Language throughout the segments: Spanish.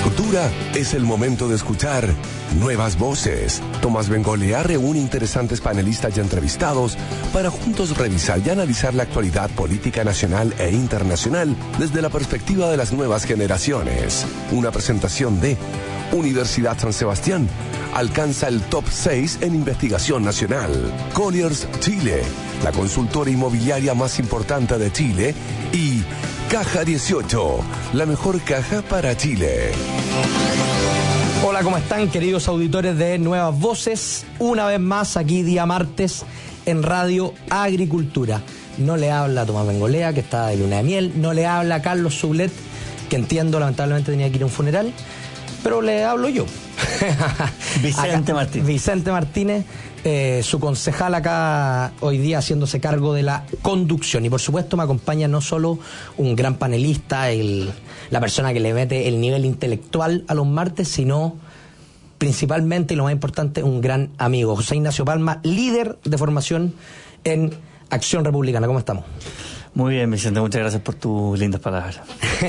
Agricultura es el momento de escuchar nuevas voces. Tomás Bengolea reúne interesantes panelistas y entrevistados para juntos revisar y analizar la actualidad política nacional e internacional desde la perspectiva de las nuevas generaciones. Una presentación de Universidad San Sebastián. Alcanza el top 6 en investigación nacional. Colliers Chile, la consultora inmobiliaria más importante de Chile. Y Caja 18, la mejor caja para Chile. Hola, ¿cómo están, queridos auditores de Nuevas Voces? Una vez más, aquí día martes en Radio Agricultura. No le habla Tomás Bengolea, que está de luna de miel. No le habla Carlos Soulet, que entiendo, lamentablemente tenía que ir a un funeral. Pero le hablo yo. Vicente Martínez. Vicente Martínez, su concejal acá hoy día haciéndose cargo de la conducción. Y por supuesto me acompaña no solo un gran panelista, la persona que le mete el nivel intelectual a los martes, sino principalmente, y lo más importante, un gran amigo. José Ignacio Palma, líder de formación en Acción Republicana. ¿Cómo estamos? Muy bien, Vicente, muchas gracias por tus lindas palabras.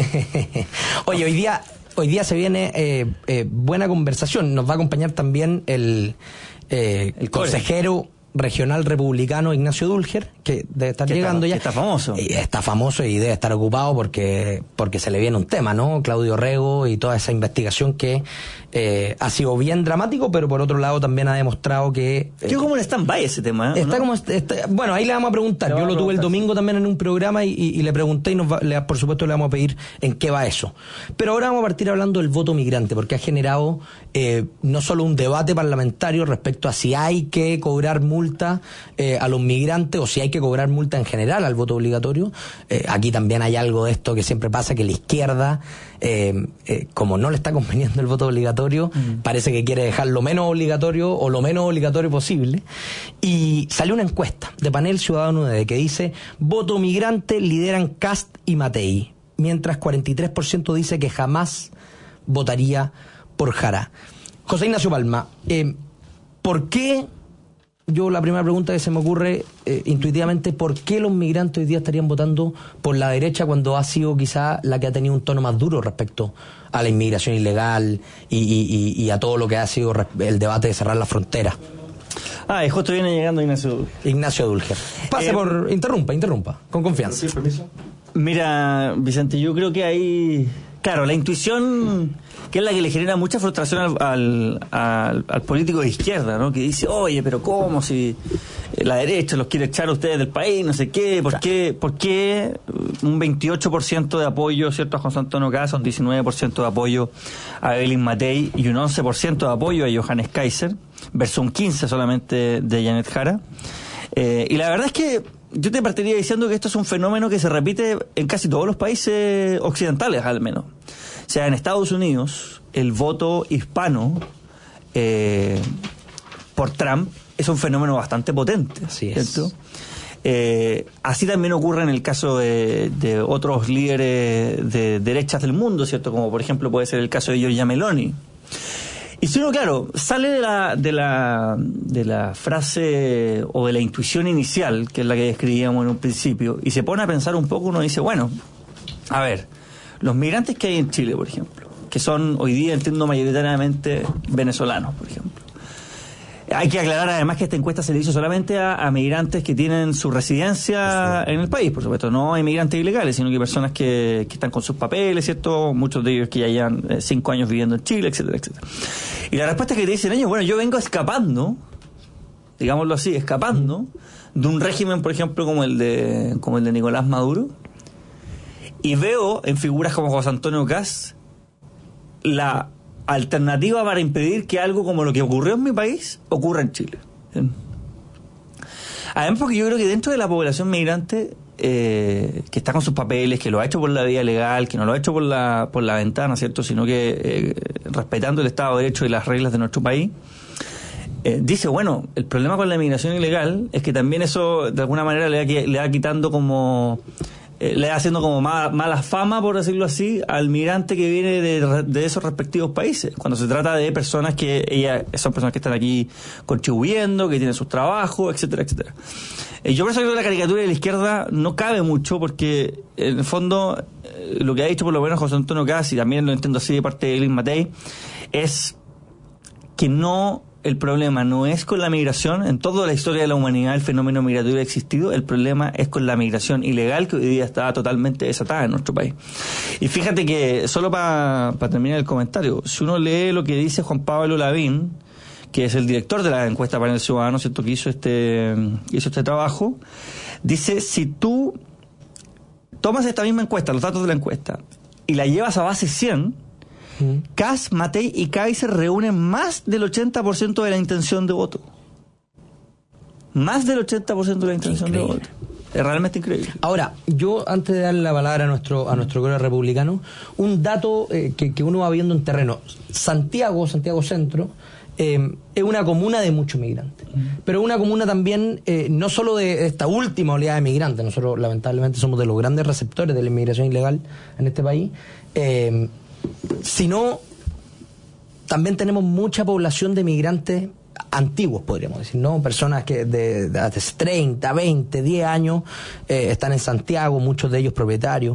Oye, hoy día se viene buena conversación. Nos va a acompañar también el consejero regional republicano Ignacio Dulger, que debe estar llegando ya. Está famoso. Está famoso y debe estar ocupado porque se le viene un tema, ¿no? Claudio Rego y toda esa investigación que ha sido bien dramático, pero por otro lado también ha demostrado que... Yo como en stand-by ese tema, ¿no? Bueno, ahí le vamos a preguntar. Yo lo tuve el domingo también en un programa y le pregunté y por supuesto le vamos a pedir en qué va eso. Pero ahora vamos a partir hablando del voto migrante, porque ha generado no solo un debate parlamentario respecto a si hay que cobrar multa a los migrantes o si hay que cobrar multa en general al voto obligatorio. Aquí también hay algo de esto que siempre pasa, que la izquierda, como no le está conveniendo el voto obligatorio, parece que quiere dejar lo menos obligatorio o lo menos obligatorio posible. Y salió una encuesta de Panel Ciudadano que dice: voto migrante lideran Kast y Matei, mientras 43% dice que jamás votaría por Jara. José Ignacio Palma, ¿por qué? Yo la primera pregunta que se me ocurre intuitivamente, ¿por qué los migrantes hoy día estarían votando por la derecha cuando ha sido quizá la que ha tenido un tono más duro respecto a la inmigración ilegal y a todo lo que ha sido el debate de cerrar las fronteras? Y justo viene llegando Ignacio Dulger. Pase interrumpa, con confianza. Sí, permiso. Mira, Vicente, yo creo que hay... Claro, la intuición, que es la que le genera mucha frustración al político de izquierda, ¿no? Que dice, oye, pero ¿cómo si la derecha los quiere echar a ustedes del país? No sé qué. ¿Por qué un 28% de apoyo, ¿cierto?, a José Antonio Kast, un 19% de apoyo a Evelyn Matei y un 11% de apoyo a Johannes Kaiser, versus un 15% solamente de Janet Jara? Y la verdad es que yo te partiría diciendo que esto es un fenómeno que se repite en casi todos los países occidentales, al menos. O sea, en Estados Unidos, el voto hispano por Trump es un fenómeno bastante potente. Así ¿cierto? Así también ocurre en el caso de otros líderes de derechas del mundo, ¿cierto? Como por ejemplo puede ser el caso de Giorgia Meloni. Y si uno, claro, sale de la frase o de la intuición inicial, que es la que describíamos en un principio, y se pone a pensar un poco, uno dice, bueno, a ver, los migrantes que hay en Chile, por ejemplo, que son hoy día, entiendo, mayoritariamente venezolanos, por ejemplo. Hay que aclarar además que esta encuesta se le hizo solamente a migrantes que tienen su residencia en el país, por supuesto. No hay migrantes ilegales, sino que personas que están con sus papeles, ¿cierto? Muchos de ellos que ya llevan 5 años viviendo en Chile, etcétera, etcétera. Y la respuesta es que te dicen ellos, bueno, yo vengo escapando, digámoslo así, escapando de un régimen, por ejemplo, como el de Nicolás Maduro, y veo en figuras como José Antonio Kast la alternativa para impedir que algo como lo que ocurrió en mi país ocurra en Chile. Además, porque yo creo que dentro de la población migrante que está con sus papeles, que lo ha hecho por la vía legal, que no lo ha hecho por la ventana, ¿cierto?, sino que respetando el Estado de Derecho y las reglas de nuestro país, dice, bueno, el problema con la inmigración ilegal es que también eso de alguna manera le va quitando como... le va haciendo como mala fama, por decirlo así, al migrante que viene de esos respectivos países. Cuando se trata de personas son personas que están aquí contribuyendo, que tienen sus trabajos, etcétera, etcétera. Yo pienso que la caricatura de la izquierda no cabe mucho porque, en el fondo, lo que ha dicho por lo menos José Antonio Caz, y también lo entiendo así de parte de Luis Matei, es que el problema no es con la migración. En toda la historia de la humanidad el fenómeno migratorio ha existido. El problema es con la migración ilegal, que hoy día está totalmente desatada en nuestro país. Y fíjate que, solo para terminar el comentario, si uno lee lo que dice Juan Pablo Lavín, que es el director de la encuesta Panel Ciudadano, ¿cierto?, que hizo este trabajo, dice: si tú tomas esta misma encuesta, los datos de la encuesta, y la llevas a base 100, Caz, Matei y Kaiser reúnen más del 80% de la intención de voto. Más del 80% de la intención de voto. Es realmente increíble. Ahora, yo, antes de darle la palabra a nuestro colega republicano, un dato que uno va viendo en terreno. Santiago Centro, es una comuna de muchos migrantes, pero una comuna también no solo de esta última oleada de migrantes. Nosotros lamentablemente somos de los grandes receptores de la inmigración ilegal en este país, sino también tenemos mucha población de migrantes antiguos, podríamos decir, ¿no? Personas que de 30, 20, 10 años están en Santiago, muchos de ellos propietarios,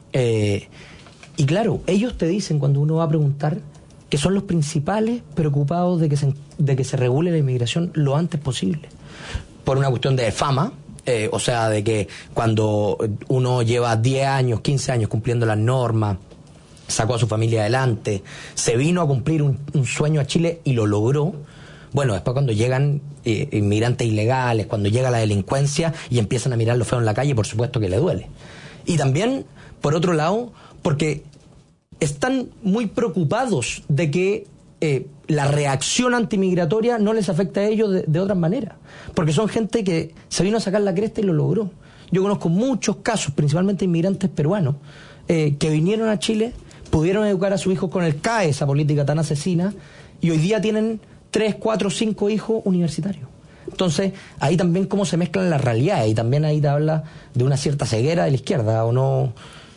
y claro, ellos te dicen, cuando uno va a preguntar, que son los principales preocupados de que se regule la inmigración lo antes posible, por una cuestión de fama, o sea, de que cuando uno lleva 10 años, 15 años cumpliendo las normas, sacó a su familia adelante, se vino a cumplir un sueño a Chile y lo logró. Bueno, después cuando llegan inmigrantes ilegales, cuando llega la delincuencia y empiezan a mirar lo feo en la calle, por supuesto que le duele. Y también, por otro lado, porque están muy preocupados de que la reacción antimigratoria no les afecte a ellos de otras maneras, porque son gente que se vino a sacar la cresta y lo logró. Yo conozco muchos casos, principalmente inmigrantes peruanos, que vinieron a Chile, pudieron educar a sus hijos con el CAE, esa política tan asesina, y hoy día tienen 3, 4, 5 hijos universitarios. Entonces, ahí también cómo se mezclan las realidades, y también ahí te habla de una cierta ceguera de la izquierda, ¿o no,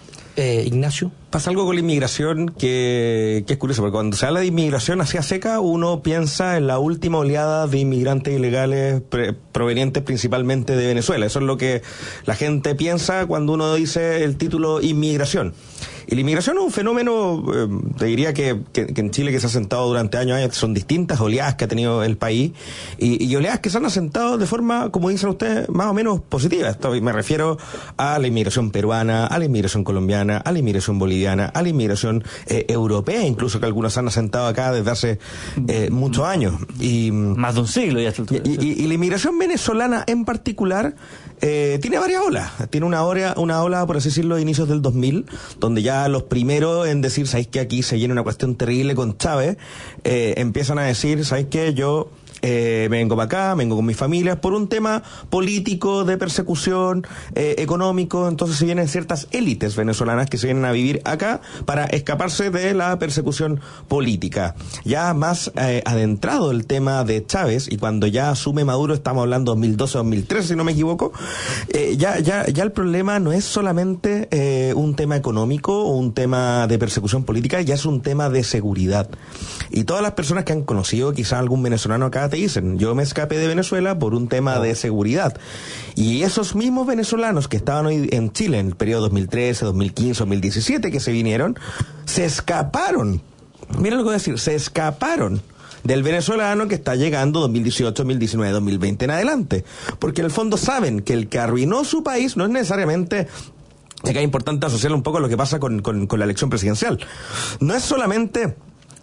Ignacio? Pasa algo con la inmigración que es curioso, porque cuando se habla de inmigración así a seca, uno piensa en la última oleada de inmigrantes ilegales provenientes principalmente de Venezuela. Eso es lo que la gente piensa cuando uno dice el título inmigración. Y la inmigración es un fenómeno, te diría que en Chile, que se ha asentado durante años, son distintas oleadas que ha tenido el país, y oleadas que se han asentado de forma, como dicen ustedes, más o menos positiva. Esto me refiero a la inmigración peruana, a la inmigración colombiana, a la inmigración boliviana, a la inmigración europea, incluso, que algunos han asentado acá desde hace muchos años. Y más de un siglo ya. Y la inmigración venezolana en particular tiene varias olas. Tiene una ola, por así decirlo, de inicios del 2000, donde ya los primeros en decir, ¿sabéis que aquí se llena una cuestión terrible con Chávez? Empiezan a decir, ¿sabéis qué? Yo me vengo para acá, me vengo con mi familia, por un tema político, de persecución, económico. Entonces se vienen ciertas élites venezolanas que se vienen a vivir acá para escaparse de la persecución política. Ya más adentrado el tema de Chávez, y cuando ya asume Maduro, estamos hablando 2012-2013, si no me equivoco, ya el problema no es solamente un tema económico o un tema de persecución política, ya es un tema de seguridad. Y todas las personas que han conocido quizás algún venezolano acá te dicen, yo me escapé de Venezuela por un tema de seguridad. Y esos mismos venezolanos que estaban hoy en Chile en el periodo 2013, 2015, 2017, que se vinieron, se escaparon. Miren lo que voy a decir, se escaparon del venezolano que está llegando 2018, 2019, 2020 en adelante. Porque en el fondo saben que el que arruinó su país no es necesariamente... Acá es importante asociar un poco lo que pasa con la elección presidencial. No es solamente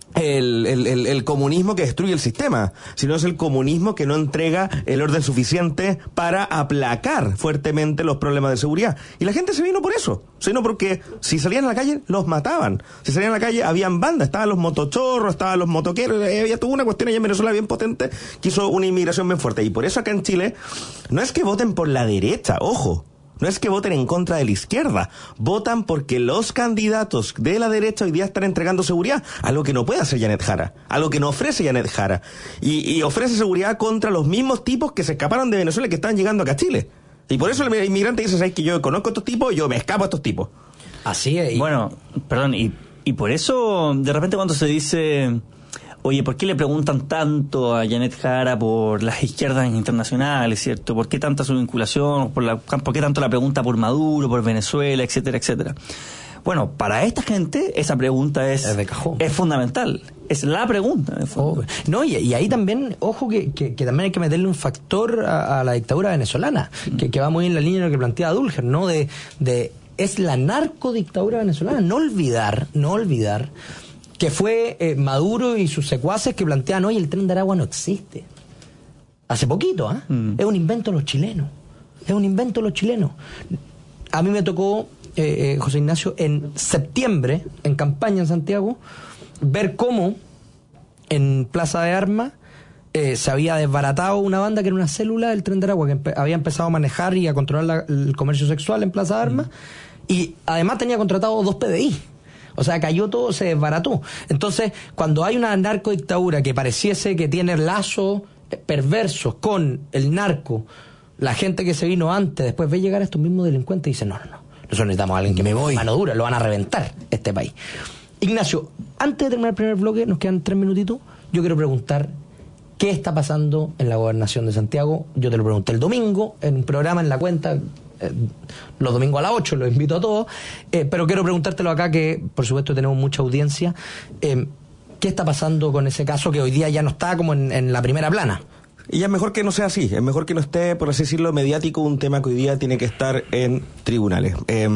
el comunismo que destruye el sistema, sino es el comunismo que no entrega el orden suficiente para aplacar fuertemente los problemas de seguridad. Y la gente se vino por eso, se vino porque si salían a la calle los mataban, si salían a la calle habían bandas, estaban los motochorros, estaban los motoqueros, había toda una cuestión allá en Venezuela bien potente que hizo una inmigración bien fuerte. Y por eso acá en Chile no es que voten por la derecha, ojo, no es que voten en contra de la izquierda, votan porque los candidatos de la derecha hoy día están entregando seguridad, algo que no puede hacer Janet Jara, algo que no ofrece Janet Jara, y ofrece seguridad contra los mismos tipos que se escaparon de Venezuela y que están llegando acá a Chile. Y por eso el inmigrante dice, ¿sabes que yo conozco a estos tipos? Yo me escapo a estos tipos. Así es. Bueno, perdón, y por eso de repente cuando se dice... Oye, ¿por qué le preguntan tanto a Janet Jara por las izquierdas internacionales, cierto? ¿Por qué tanta su vinculación? ¿Por qué tanto la pregunta por Maduro, por Venezuela, etcétera, etcétera? Bueno, para esta gente esa pregunta es de cajón. Es fundamental. Es la pregunta. No, y ahí también, ojo que también hay que meterle un factor a la dictadura venezolana, que va muy en la línea de lo que plantea Dulger, ¿no? Es la narcodictadura venezolana. No olvidar que fue Maduro y sus secuaces que plantean, oye, el Tren de Aragua no existe. Hace poquito, es un invento de los chilenos. A mí me tocó, José Ignacio, en septiembre, en campaña en Santiago, ver cómo en Plaza de Armas se había desbaratado una banda que era una célula del Tren de Aragua, que había empezado a manejar y a controlar el comercio sexual en Plaza de Armas, y además tenía contratado 2 PDI. O sea, cayó todo, se desbarató. Entonces, cuando hay una narcodictadura que pareciese que tiene lazos perversos con el narco, la gente que se vino antes, después ve llegar a estos mismos delincuentes y dice, no, nosotros necesitamos a alguien que me voy, mano dura, lo van a reventar este país. Ignacio, antes de terminar el primer bloque, nos quedan 3 minutitos, yo quiero preguntar qué está pasando en la gobernación de Santiago. Yo te lo pregunté el domingo, en un programa en La Cuenta, los domingos a las 8, los invito a todos, pero quiero preguntártelo acá, que por supuesto tenemos mucha audiencia. ¿Qué está pasando con ese caso que hoy día ya no está como en la primera plana? Y ya es mejor que no sea así, es mejor que no esté, por así decirlo, mediático, un tema que hoy día tiene que estar en tribunales.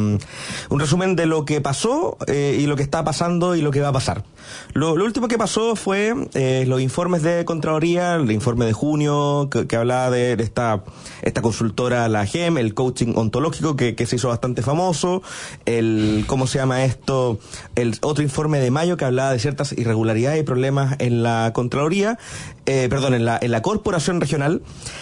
Un resumen de lo que pasó y lo que está pasando y lo que va a pasar. Lo último que pasó fue los informes de Contraloría, el informe de junio que hablaba de esta consultora, la GEM, el coaching ontológico que se hizo bastante famoso, ¿cómo se llama esto? El otro informe de mayo que hablaba de ciertas irregularidades y problemas en la Contraloría, en la Corporación Regional,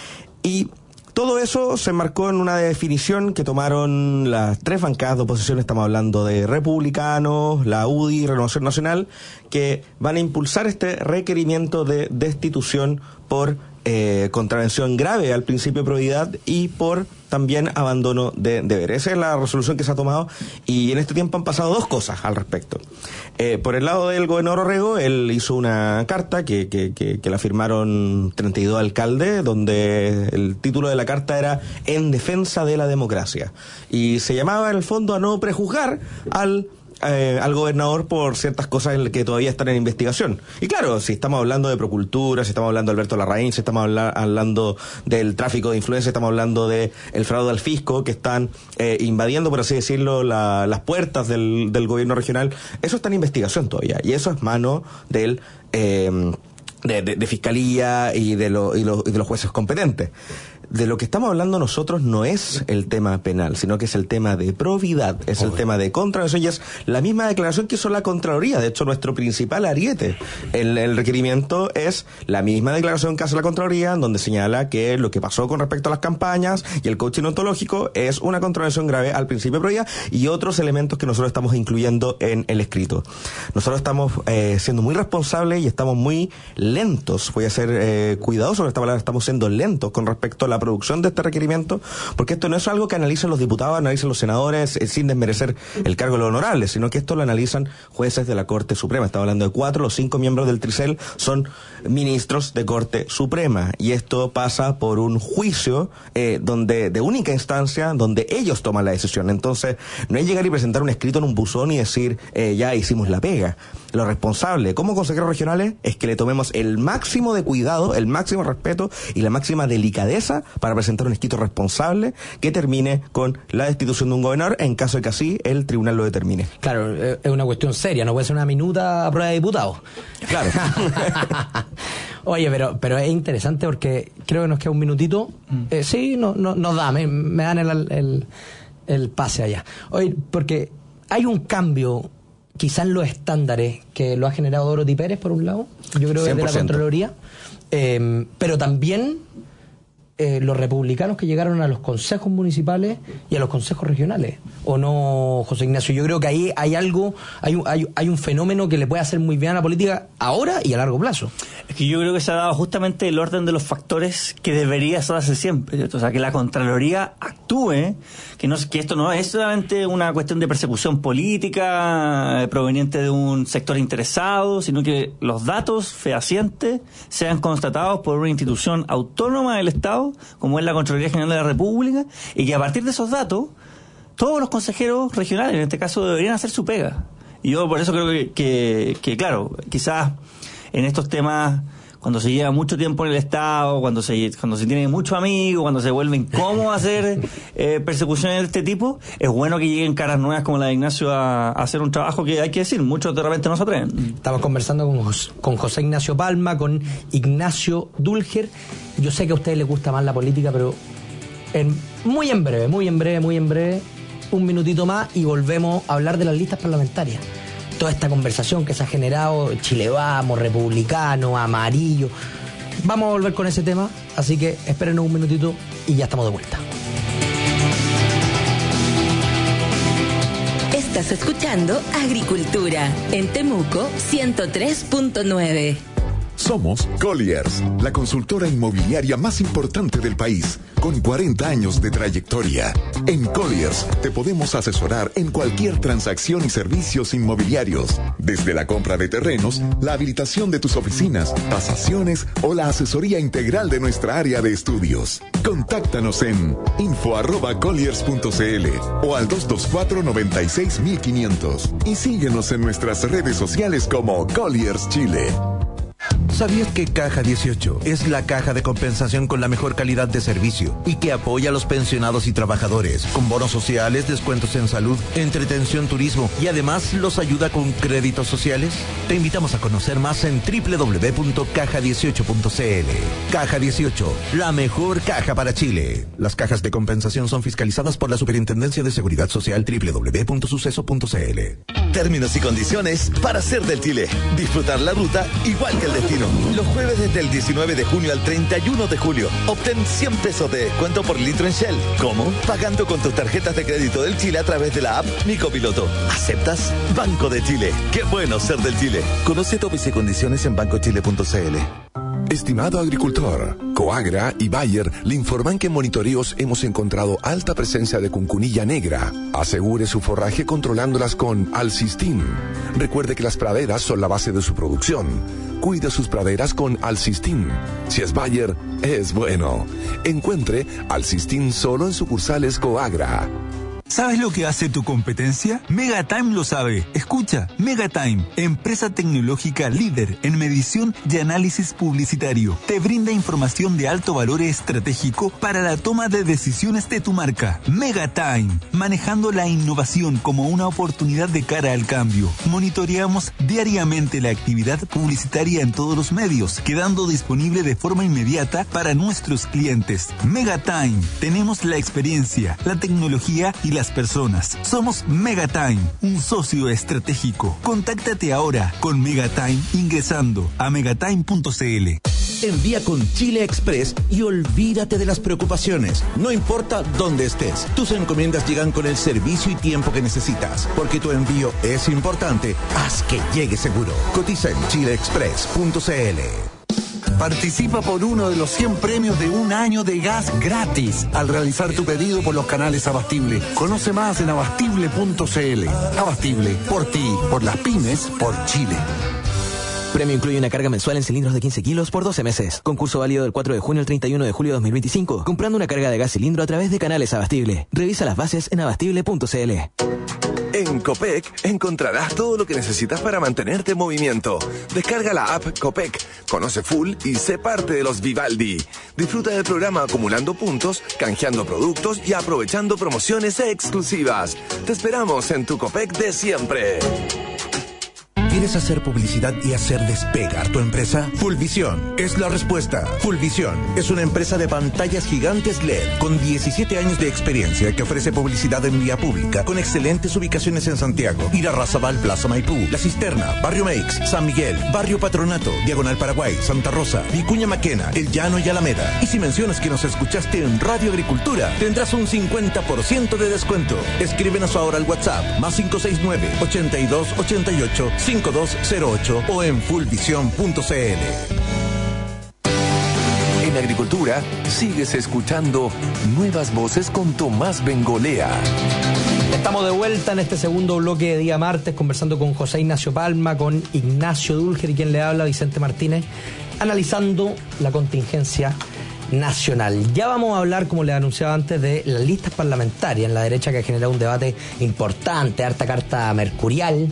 y todo eso se marcó en una definición que tomaron las 3 bancadas de oposición. Estamos hablando de Republicanos, la UDI, Renovación Nacional, que van a impulsar este requerimiento de destitución por contravención grave al principio de probidad y por también abandono de deberes. Esa es la resolución que se ha tomado, y en este tiempo han pasado 2 cosas al respecto. Por el lado del gobernador Orrego, él hizo una carta que la firmaron 32 alcaldes, donde el título de la carta era En defensa de la democracia, y se llamaba en el fondo a no prejuzgar al gobernador por ciertas cosas que todavía están en investigación. Y claro, si estamos hablando de Procultura, si estamos hablando de Alberto Larraín, si estamos hablando del tráfico de influencia, estamos hablando de el fraude al fisco, que están invadiendo, por así decirlo, las puertas del gobierno regional, eso está en investigación todavía, y eso es mano del de fiscalía y de los jueces competentes. De lo que estamos hablando nosotros no es el tema penal, sino que es el tema de probidad, es el tema de contravención, y es la misma declaración que hizo la Contraloría. De hecho, nuestro principal ariete en el requerimiento es la misma declaración que hace la Contraloría, donde señala que lo que pasó con respecto a las campañas y el coaching ontológico es una contravención grave al principio de probidad y otros elementos que nosotros estamos incluyendo en el escrito. Nosotros estamos siendo muy responsables y estamos muy lentos, voy a ser cuidadoso con esta palabra, estamos siendo lentos con respecto a la producción de este requerimiento, porque esto no es algo que analicen los diputados, analicen los senadores, sin desmerecer el cargo de los honorables, sino que esto lo analizan jueces de la Corte Suprema. Estamos hablando de 4, los 5 miembros del Tricel son ministros de Corte Suprema, y esto pasa por un juicio donde de única instancia, donde ellos toman la decisión. Entonces, no es llegar y presentar un escrito en un buzón y decir, ya hicimos la pega. Lo responsable como consejeros regionales es que le tomemos el máximo de cuidado, el máximo respeto y la máxima delicadeza para presentar un escrito responsable que termine con la destitución de un gobernador en caso de que así el tribunal lo determine. Claro, es una cuestión seria, no puede ser una minuta a prueba de diputados. Claro. Oye, pero es interesante porque creo que nos queda un minutito. Sí, nos da, me dan el pase allá. Oye, porque hay un cambio quizás en los estándares que lo ha generado Dorothy Pérez, por un lado, yo creo que es de la Contraloría, pero también los republicanos que llegaron a los consejos municipales y a los consejos regionales, ¿o no, José Ignacio? Yo creo que ahí hay algo, hay un fenómeno que le puede hacer muy bien a la política ahora y a largo plazo. Es que yo creo que se ha dado justamente el orden de los factores que debería darse siempre, ¿cierto? O sea, que la Contraloría actúe, que esto no es solamente una cuestión de persecución política proveniente de un sector interesado, sino que los datos fehacientes sean constatados por una institución autónoma del Estado, como es la Contraloría General de la República, y que a partir de esos datos todos los consejeros regionales, en este caso, deberían hacer su pega. Y yo por eso creo que claro, quizás en estos temas, cuando se lleva mucho tiempo en el Estado, cuando se tiene muchos amigos, cuando se vuelve incómodo hacer persecuciones de este tipo, es bueno que lleguen caras nuevas como la de Ignacio a hacer un trabajo que hay que decir, muchos de repente no se atreven. Estamos conversando con José Ignacio Palma, con Ignacio Dulger. Yo sé que a ustedes les gusta más la política, pero muy en breve, un minutito más y volvemos a hablar de las listas parlamentarias. Toda esta conversación que se ha generado, Chile Vamos, Republicano, Amarillo. Vamos a volver con ese tema, así que espérenos un minutito y ya estamos de vuelta. Estás escuchando Agricultura en Temuco 103.9. Somos Colliers, la consultora inmobiliaria más importante del país, con 40 años de trayectoria. En Colliers te podemos asesorar en cualquier transacción y servicios inmobiliarios, desde la compra de terrenos, la habilitación de tus oficinas, tasaciones o la asesoría integral de nuestra área de estudios. Contáctanos en info@colliers.cl o al 224-96-1500 y síguenos en nuestras redes sociales como Colliers Chile. ¿Sabías que Caja 18 es la caja de compensación con la mejor calidad de servicio y que apoya a los pensionados y trabajadores con bonos sociales, descuentos en salud, entretención, turismo y además los ayuda con créditos sociales? Te invitamos a conocer más en www.caja18.cl. Caja 18, la mejor caja para Chile. Las cajas de compensación son fiscalizadas por la Superintendencia de Seguridad Social. www.suceso.cl. Términos y condiciones para ser del Chile. Disfrutar la ruta igual que el destino. Los jueves desde el 19 de junio al 31 de julio. Obtén 100 pesos de descuento por litro en Shell. ¿Cómo? Pagando con tus tarjetas de crédito del Chile a través de la app Mi Copiloto. ¿Aceptas? Banco de Chile. Qué bueno ser del Chile. Conoce topes y condiciones en bancochile.cl. Estimado agricultor, Coagra y Bayer le informan que en monitoreos hemos encontrado alta presencia de cuncunilla negra. Asegure su forraje controlándolas con Alcistin. Recuerde que las praderas son la base de su producción. Cuide sus praderas con Alcistin. Si es Bayer, es bueno. Encuentre Alcistin solo en sucursales Coagra. ¿Sabes lo que hace tu competencia? Megatime lo sabe. Escucha, Megatime, empresa tecnológica líder en medición y análisis publicitario. Te brinda información de alto valor estratégico para la toma de decisiones de tu marca. Megatime, manejando la innovación como una oportunidad de cara al cambio. Monitoreamos diariamente la actividad publicitaria en todos los medios, quedando disponible de forma inmediata para nuestros clientes. Megatime, tenemos la experiencia, la tecnología y las personas. Somos Megatime, un socio estratégico. Contáctate ahora con Megatime ingresando a megatime.cl. Envía con Chile Express y olvídate de las preocupaciones. No importa dónde estés, tus encomiendas llegan con el servicio y tiempo que necesitas. Porque tu envío es importante, haz que llegue seguro. Cotiza en chileexpress.cl. Participa por uno de los 100 premios de un año de gas gratis al realizar tu pedido por los canales Abastible. Conoce más en abastible.cl. Abastible, por ti, por las pymes, por Chile. Premio incluye una carga mensual en cilindros de 15 kilos por 12 meses. Concurso válido del 4 de junio al 31 de julio de 2025. Comprando una carga de gas cilindro a través de canales Abastible. Revisa las bases en abastible.cl. En Copec encontrarás todo lo que necesitas para mantenerte en movimiento. Descarga la app Copec, conoce full y sé parte de los Vivaldi. Disfruta del programa acumulando puntos, canjeando productos y aprovechando promociones exclusivas. Te esperamos en tu Copec de siempre. ¿Quieres hacer publicidad y hacer despegar tu empresa? Fullvisión es la respuesta. Fullvisión es una empresa de pantallas gigantes LED con 17 años de experiencia que ofrece publicidad en vía pública con excelentes ubicaciones en Santiago, Irarrázaval, Plaza Maipú, La Cisterna, Barrio Meix, San Miguel, Barrio Patronato, Diagonal Paraguay, Santa Rosa, Vicuña Maquena, El Llano y Alameda. Y si mencionas que nos escuchaste en Radio Agricultura, tendrás un 50% de descuento. Escríbenos ahora al WhatsApp +569-8288-5208 o en fullvision.cl. En Agricultura, sigues escuchando Nuevas Voces con Tomás Bengolea. Estamos de vuelta en este segundo bloque de día martes, conversando con José Ignacio Palma, con Ignacio Dulger y quien le habla, Vicente Martínez, analizando la contingencia nacional. Ya vamos a hablar, como les anunciaba antes, de las listas parlamentarias en la derecha, que ha generado un debate importante, harta carta mercurial,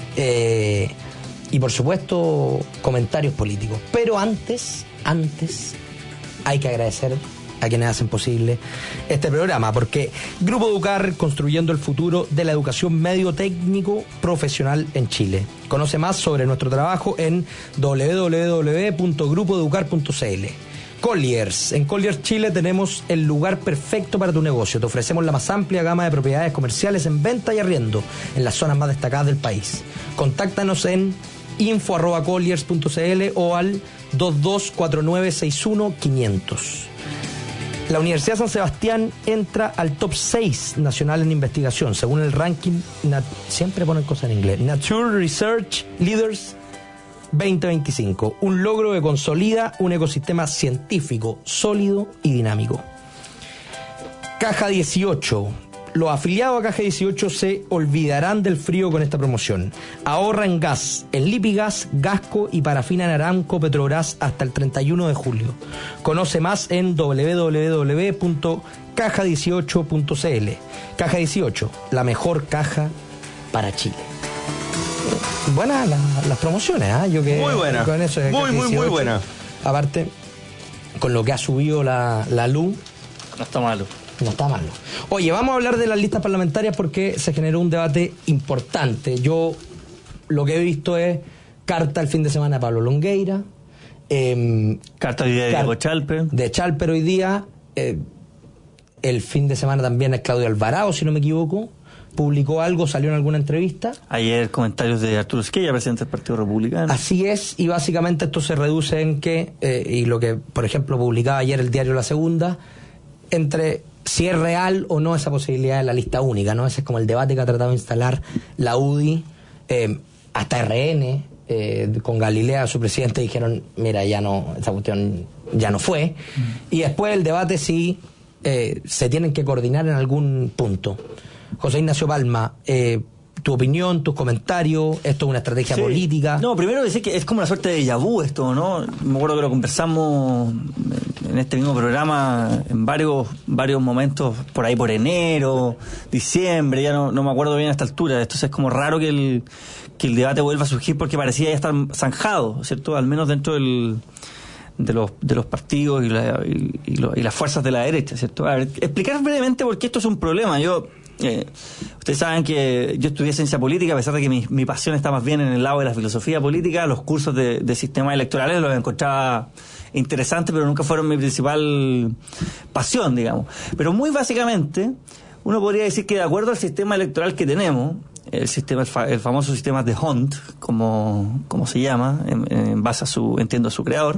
y por supuesto comentarios políticos. Pero antes hay que agradecer a quienes hacen posible este programa, porque Grupo Educar, construyendo el futuro de la educación medio técnico profesional en Chile. Conoce más sobre nuestro trabajo en www.grupoeducar.cl. Colliers. En Colliers Chile tenemos el lugar perfecto para tu negocio. Te ofrecemos la más amplia gama de propiedades comerciales en venta y arriendo en las zonas más destacadas del país. Contáctanos en info@colliers.cl o al 224961-500. La Universidad San Sebastián entra al top 6 nacional en investigación, según el ranking, siempre ponen cosas en inglés, Nature Research Leaders 2025, un logro que consolida un ecosistema científico sólido y dinámico. Caja 18. Los afiliados a Caja 18 se olvidarán del frío con esta promoción. Ahorra en gas, en Lipigas, Gasco y parafina en Aramco Petrobras hasta el 31 de julio. Conoce más en www.caja18.cl. Caja 18, la mejor caja para Chile. Buenas las promociones, ¿eh? Yo que muy buena. Con eso muy buena. Aparte, con lo que ha subido la luz. No está malo. No está malo. Oye, vamos a hablar de las listas parlamentarias porque se generó un debate importante. Yo lo que he visto es carta el fin de semana de Pablo Longueira. Carta hoy día de Diego Chalper. De Chalper hoy día. El fin de semana también es Claudio Alvarado, si no me equivoco. Publicó algo, salió en alguna entrevista. Ayer comentarios de Arturo Esquella, presidente del Partido Republicano. Así es, y básicamente esto se reduce en que, y lo que, por ejemplo, publicaba ayer el diario La Segunda, entre si es real o no esa posibilidad de la lista única, ¿no? Ese es como el debate que ha tratado de instalar la UDI, hasta RN, con Galilea, su presidente, dijeron, mira, ya no, esa cuestión ya no fue. Y después el debate si se tienen que coordinar en algún punto. José Ignacio Palma, tu opinión, tus comentarios, esto es una estrategia política. No, primero decir que es como una suerte de déjà vu esto, ¿no? Me acuerdo que lo conversamos en este mismo programa en varios momentos, por ahí por enero, diciembre, ya no me acuerdo bien a esta altura. Entonces es como raro que el debate vuelva a surgir porque parecía ya estar zanjado, ¿cierto? Al menos dentro de los partidos y las fuerzas de la derecha, ¿cierto? A ver, explicar brevemente por qué esto es un problema. Ustedes saben que yo estudié ciencia política, a pesar de que mi pasión está más bien en el lado de la filosofía política. Los cursos de sistemas electorales los encontraba interesantes, pero nunca fueron mi principal pasión, digamos. Pero muy básicamente, uno podría decir que de acuerdo al sistema electoral que tenemos, el famoso sistema de Hunt, como se llama, en base a su creador,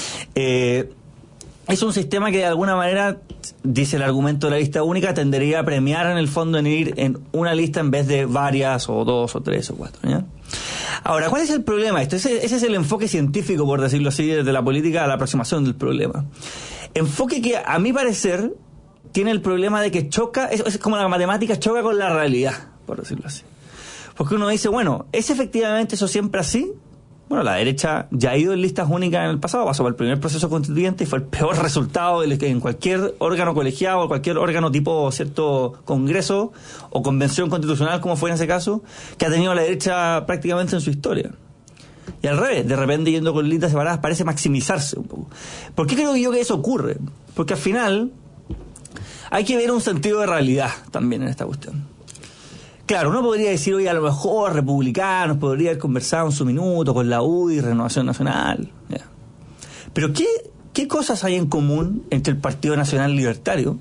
es un sistema que de alguna manera, dice el argumento de la lista única, tendería a premiar en el fondo en ir en una lista en vez de varias o dos o tres o cuatro, ¿ya? Ahora, ¿cuál es el problema? Ese es el enfoque científico, por decirlo así, desde la política a la aproximación del problema. Enfoque que, a mi parecer, tiene el problema de que choca, es como la matemática choca con la realidad, por decirlo así. Porque uno dice, bueno, ¿es efectivamente eso siempre así? Bueno, la derecha ya ha ido en listas únicas en el pasado, pasó por el primer proceso constituyente y fue el peor resultado en cualquier órgano colegiado, cualquier órgano tipo cierto congreso o convención constitucional, como fue en ese caso, que ha tenido la derecha prácticamente en su historia. Y al revés, de repente yendo con listas separadas parece maximizarse un poco. ¿Por qué creo yo que eso ocurre? Porque al final hay que ver un sentido de realidad también en esta cuestión. Claro, uno podría decir, oye, a lo mejor republicanos podría haber conversado en su minuto con la UDI, Renovación Nacional. Yeah. Pero ¿qué cosas hay en común entre el Partido Nacional Libertario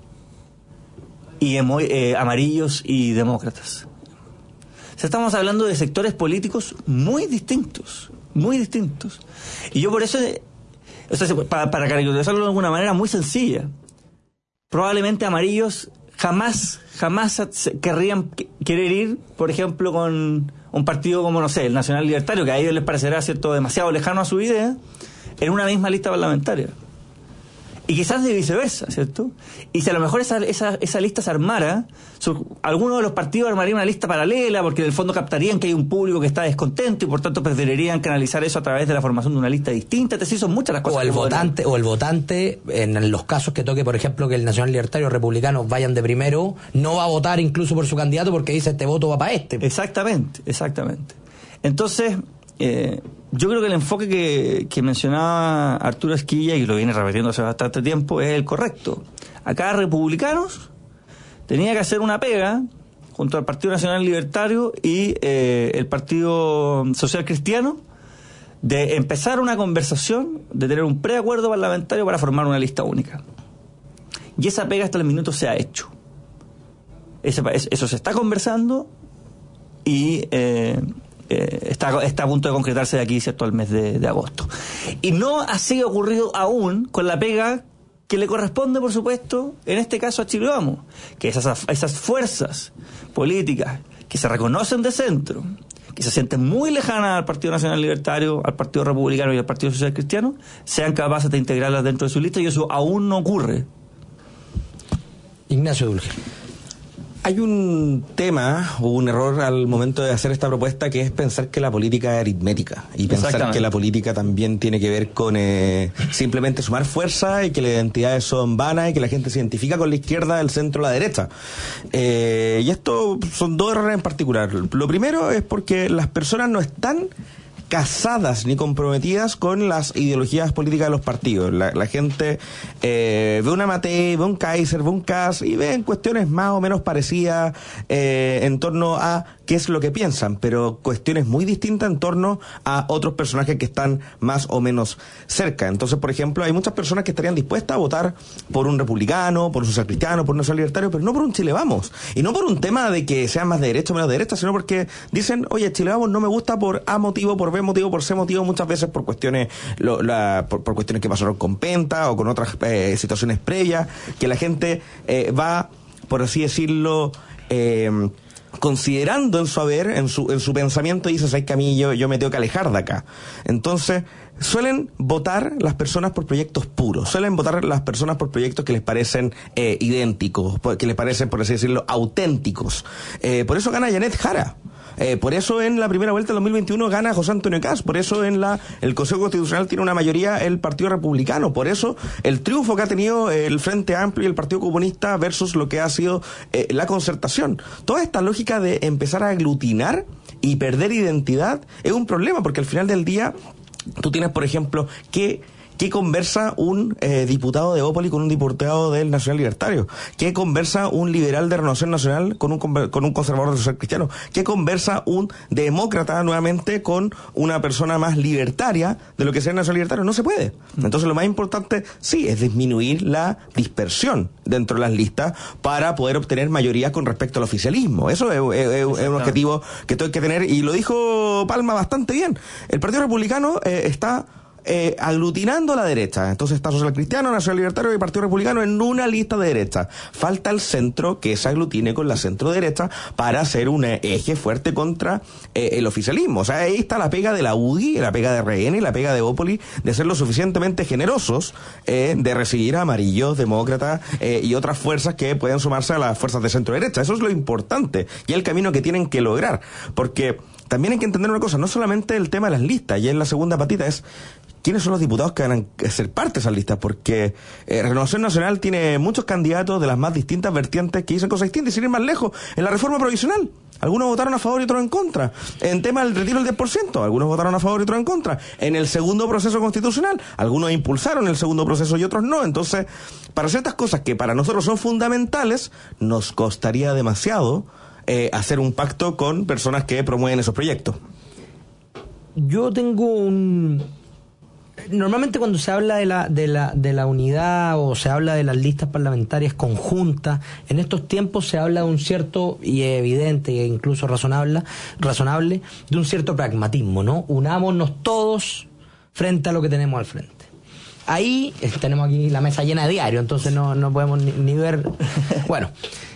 y amarillos y demócratas? O sea, estamos hablando de sectores políticos muy distintos. Y yo por eso, para caracterizarlo de alguna manera muy sencilla, probablemente amarillos jamás querer ir, por ejemplo, con un partido como, no sé, el Nacional Libertario, que a ellos les parecerá, cierto, demasiado lejano a su idea, en una misma lista parlamentaria. Y quizás de viceversa, ¿cierto? Y si a lo mejor esa lista se armara, algunos de los partidos armarían una lista paralela, porque en el fondo captarían que hay un público que está descontento y por tanto preferirían canalizar eso a través de la formación de una lista distinta. Es decir, son muchas las cosas. O el votante, en los casos que toque, por ejemplo, que el Nacional Libertario o Republicanos vayan de primero, no va a votar incluso por su candidato porque dice este voto va para este. Exactamente. Entonces, yo creo que el enfoque que mencionaba Arturo Esquilla, y lo viene repitiendo hace bastante tiempo, es el correcto. Acá Republicanos tenía que hacer una pega junto al Partido Nacional Libertario y el Partido Social Cristiano de empezar una conversación, de tener un preacuerdo parlamentario para formar una lista única. Y esa pega hasta el minuto se ha hecho. Eso se está conversando y está a punto de concretarse de aquí, ¿cierto?, al mes de agosto. Y no así ha ocurrido aún con la pega que le corresponde, por supuesto, en este caso a Chile Vamos, que esas fuerzas políticas que se reconocen de centro, que se sienten muy lejanas al Partido Nacional Libertario, al Partido Republicano y al Partido Social Cristiano, sean capaces de integrarlas dentro de su lista, y eso aún no ocurre. Ignacio Dulger. Hay un tema o un error al momento de hacer esta propuesta, que es pensar que la política es aritmética y pensar que la política también tiene que ver con simplemente sumar fuerza y que las identidades son vanas y que la gente se identifica con la izquierda, el centro, la derecha. Y esto son dos errores en particular. Lo primero es porque las personas no están casadas ni comprometidas con las ideologías políticas de los partidos. La gente ve una Matei, ve un Kaiser, ve un Kass y ven cuestiones más o menos parecidas en torno a qué es lo que piensan, pero cuestiones muy distintas en torno a otros personajes que están más o menos cerca. Entonces, por ejemplo, hay muchas personas que estarían dispuestas a votar por un republicano, por un social cristiano, por un nacional libertario, pero no por un Chile Vamos. Y no por un tema de que sean más de derecha o menos de derecha, sino porque dicen, oye, Chile Vamos no me gusta por A motivo, por B motivo, por C motivo, muchas veces por cuestiones por cuestiones que pasaron con Penta o con otras situaciones previas, que la gente va, por así decirlo, considerando en su haber, en su pensamiento, y dice, ¿sabes que a mí yo me tengo que alejar de acá? Entonces, suelen votar las personas por proyectos puros, suelen votar las personas por proyectos que les parecen idénticos, que les parecen, por así decirlo, auténticos. Por eso gana Janet Jara. Por eso en la primera vuelta del 2021 gana José Antonio Kast, por eso el Consejo Constitucional tiene una mayoría el Partido Republicano, por eso el triunfo que ha tenido el Frente Amplio y el Partido Comunista versus lo que ha sido la Concertación. Toda esta lógica de empezar a aglutinar y perder identidad es un problema, porque al final del día tú tienes, por ejemplo, ¿qué conversa un diputado de Bópoli con un diputado del Nacional Libertario? ¿Qué conversa un liberal de Renovación Nacional con un conservador de Social Cristiano? ¿Qué conversa un demócrata nuevamente con una persona más libertaria de lo que sea el Nacional Libertario? No se puede. Entonces lo más importante, sí, es disminuir la dispersión dentro de las listas para poder obtener mayoría con respecto al oficialismo. Eso es un objetivo que hay que tener, y lo dijo Palma bastante bien. El Partido Republicano está aglutinando a la derecha. Entonces está Social Cristiano, Nacional Libertario y Partido Republicano en una lista de derecha. Falta el centro que se aglutine con la centro derecha para hacer un eje fuerte contra el oficialismo. O sea, ahí está la pega de la UDI, la pega de RN y la pega de Bópoli de ser lo suficientemente generosos de recibir a amarillos, demócratas y otras fuerzas que pueden sumarse a las fuerzas de centro derecha. Eso es lo importante y el camino que tienen que lograr. Porque también hay que entender una cosa, no solamente el tema de las listas, y en la segunda patita es ¿quiénes son los diputados que van a ser parte de esas listas? Porque Renovación Nacional tiene muchos candidatos de las más distintas vertientes que dicen cosas distintas, y sin ir más lejos, en la reforma provisional algunos votaron a favor y otros en contra. En tema del retiro del 10%, algunos votaron a favor y otros en contra. En el segundo proceso constitucional, algunos impulsaron el segundo proceso y otros no. Entonces, para ciertas cosas que para nosotros son fundamentales, nos costaría demasiado hacer un pacto con personas que promueven esos proyectos. Yo tengo normalmente cuando se habla de la unidad o se habla de las listas parlamentarias conjuntas, en estos tiempos se habla de un cierto y evidente e incluso razonable de un cierto pragmatismo, ¿no? Unámonos todos frente a lo que tenemos al frente. Ahí tenemos aquí la mesa llena de diario, entonces no podemos ni ver. Bueno,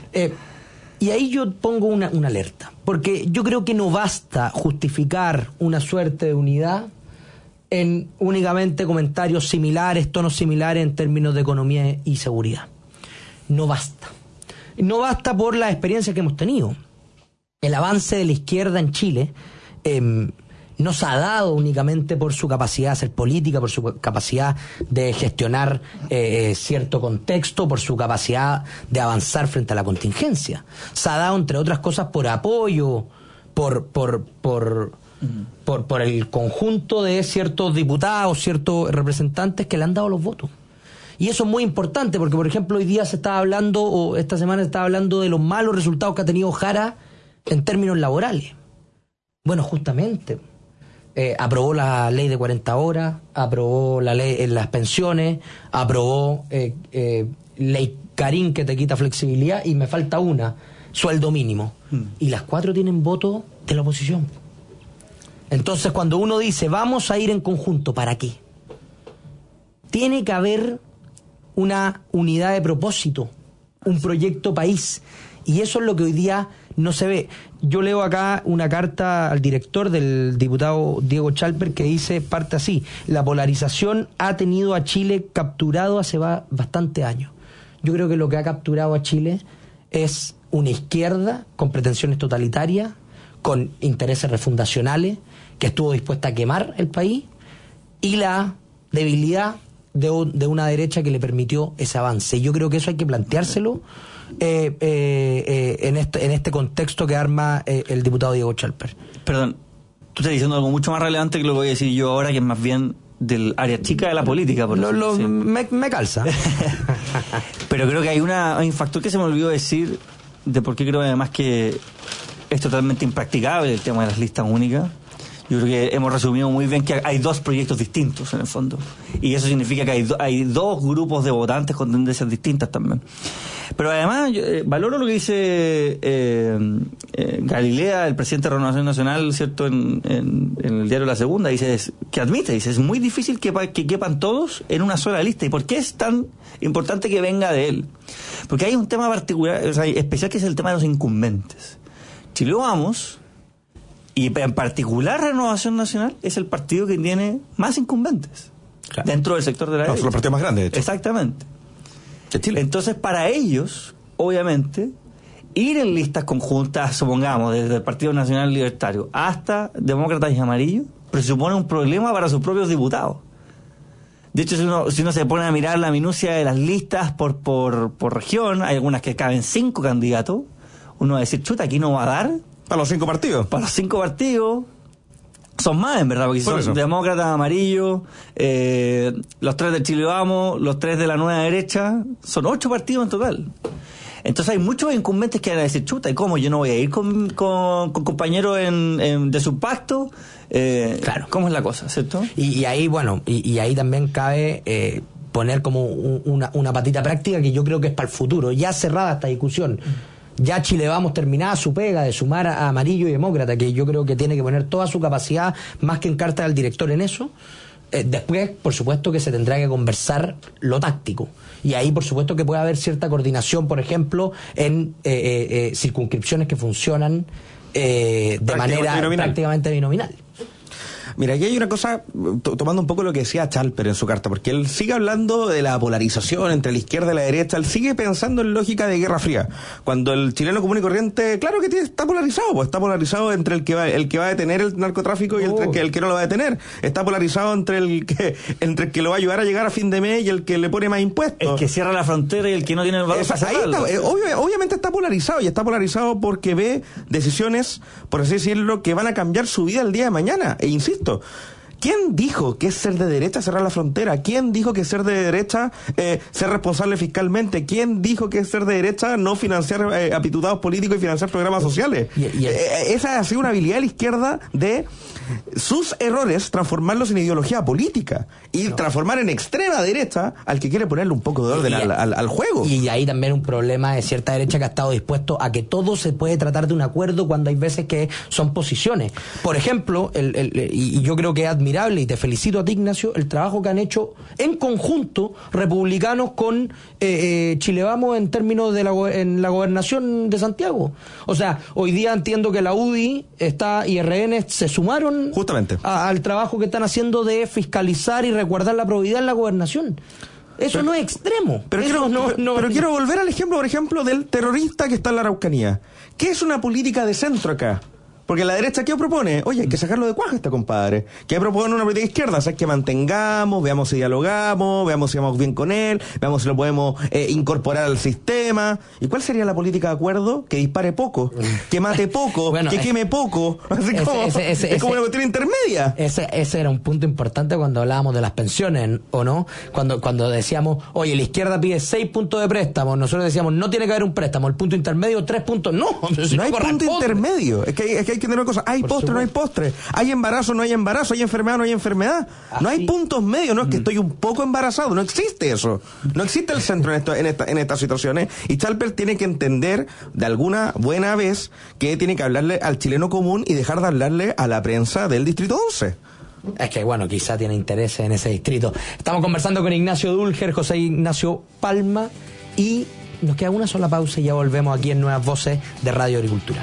y ahí yo pongo una alerta, porque yo creo que no basta justificar una suerte de unidad en únicamente comentarios similares, tonos similares en términos de economía y seguridad. No basta. No basta por la experiencia que hemos tenido. El avance de la izquierda en Chile no se ha dado únicamente por su capacidad de hacer política, por su capacidad de gestionar cierto contexto, por su capacidad de avanzar frente a la contingencia. Se ha dado, entre otras cosas, por apoyo, por el conjunto de ciertos diputados, ciertos representantes que le han dado los votos. Y eso es muy importante porque, por ejemplo, hoy día se estaba hablando, o esta semana se estaba hablando de los malos resultados que ha tenido Jara en términos laborales. Bueno, justamente, aprobó la ley de 40 horas, aprobó la ley en las pensiones, aprobó ley Karim que te quita flexibilidad, y me falta una, sueldo mínimo. Y las 4 tienen voto de la oposición. Entonces, cuando uno dice, vamos a ir en conjunto, ¿para qué? Tiene que haber una unidad de propósito, un proyecto país, y eso es lo que hoy día no se ve. Yo leo acá una carta al director del diputado Diego Chalper que dice, parte así: la polarización ha tenido a Chile capturado hace bastante años. Yo creo que lo que ha capturado a Chile es una izquierda con pretensiones totalitarias, con intereses refundacionales, que estuvo dispuesta a quemar el país, y la debilidad de una derecha que le permitió ese avance. Yo creo que eso hay que planteárselo en este contexto que arma el diputado Diego Chalper. Perdón, tú estás diciendo algo mucho más relevante que lo que voy a decir yo ahora, que es más bien del área chica de la política. Me calza. Pero creo que hay un factor que se me olvidó decir, de por qué creo además que es totalmente impracticable el tema de las listas únicas. Yo creo que hemos resumido muy bien que hay 2 proyectos distintos en el fondo, y eso significa que hay 2 grupos de votantes con tendencias distintas también. Pero además valoro lo que dice Galilea, el presidente de Renovación Nacional, cierto, en el diario La Segunda, dice es muy difícil que quepan todos en una sola lista. ¿Y por qué es tan importante que venga de él? Porque hay un tema particular, o sea, especial, que es el tema de los incumbentes. Chile Vamos, y en particular Renovación Nacional, es el partido que tiene más incumbentes, claro, dentro del sector de la derecha. Son los partidos más grandes, de hecho. Exactamente. De Chile. Entonces, para ellos, obviamente, ir en listas conjuntas, supongamos, desde el Partido Nacional Libertario hasta Demócratas y Amarillos, presupone un problema para sus propios diputados. De hecho, si uno se pone a mirar la minucia de las listas por región, hay algunas que caben 5 candidatos, uno va a decir, chuta, aquí no va a dar. ¿Para los 5 partidos? Para los 5 partidos. Son más, en verdad, porque son Demócratas, Amarillos, los 3 de Chile Vamos, los 3 de la Nueva Derecha, son 8 partidos en total. Entonces hay muchos incumbentes que van a decir, chuta, ¿y cómo? Yo no voy a ir con compañeros de su pacto. Claro. ¿Cómo es la cosa, cierto? Y ahí, bueno, y ahí también cabe poner como una patita práctica que yo creo que es para el futuro. Ya cerrada esta discusión, ya Chile Vamos terminada su pega de sumar a Amarillo y Demócrata, que yo creo que tiene que poner toda su capacidad, más que en carta al director, en eso. Después, por supuesto, que se tendrá que conversar lo táctico. Y ahí, por supuesto, que puede haber cierta coordinación, por ejemplo, en circunscripciones que funcionan de manera prácticamente binominal. Mira, aquí hay una cosa, tomando un poco lo que decía Chalper en su carta, porque él sigue hablando de la polarización entre la izquierda y la derecha, él sigue pensando en lógica de Guerra Fría, cuando el chileno común y corriente, claro que está polarizado, pues está polarizado entre el que va a detener el narcotráfico y el que no lo va a detener, está polarizado entre el que lo va a ayudar a llegar a fin de mes y el que le pone más impuestos, el que cierra la frontera y el que no tiene el valor para cerrarlo. Obviamente está polarizado, y está polarizado porque ve decisiones, por así decirlo, que van a cambiar su vida el día de mañana. E insisto, ¿quién dijo que es ser de derecha cerrar la frontera? ¿Quién dijo que es ser de derecha ser responsable fiscalmente? ¿Quién dijo que es ser de derecha no financiar apitutados políticos y financiar programas sociales? Esa ha sido una habilidad de la izquierda de sus errores transformarlos en ideología política y transformar en extrema derecha al que quiere ponerle un poco de orden al juego. Y ahí también un problema de cierta derecha que ha estado dispuesto a que todo se puede tratar de un acuerdo cuando hay veces que son posiciones. Por ejemplo, y yo creo que es admirable admirable, y te felicito a ti, Ignacio, el trabajo que han hecho en conjunto republicanos con Chile Vamos en términos de en la gobernación de Santiago. O sea, hoy día entiendo que la UDI y RN se sumaron justamente al trabajo que están haciendo de fiscalizar y resguardar la probidad en la gobernación. Eso no es extremo. Pero quiero volver al ejemplo, por ejemplo, del terrorista que está en la Araucanía. ¿Qué es una política de centro acá? Porque la derecha, ¿qué propone? Oye, hay que sacarlo de cuaja este compadre. ¿Qué propone una política izquierda? O sea, que mantengamos, veamos si dialogamos, veamos si vamos bien con él, veamos si lo podemos incorporar al sistema. ¿Y cuál sería la política de acuerdo? Que dispare poco, que mate poco, que queme poco. Así es como una cuestión intermedia. Ese era un punto importante cuando hablábamos de las pensiones, ¿o no? Cuando decíamos, oye, la izquierda pide 6 puntos de préstamo, nosotros decíamos, no tiene que haber un préstamo, el punto intermedio, 3 puntos. No hay punto intermedio. Es que hay que tener una cosa. Hay postre, no hay postre. Hay embarazo, no hay embarazo. Hay enfermedad, no hay enfermedad. No hay puntos medios. No es que estoy un poco embarazado. No existe eso. No existe el centro en estas situaciones. Y Chalper tiene que entender de alguna buena vez que tiene que hablarle al chileno común y dejar de hablarle a la prensa del Distrito 11. Es que, bueno, quizá tiene intereses en ese distrito. Estamos conversando con Ignacio Dulger, José Ignacio Palma, y nos queda una sola pausa y ya volvemos aquí en Nuevas Voces de Radio Agricultura.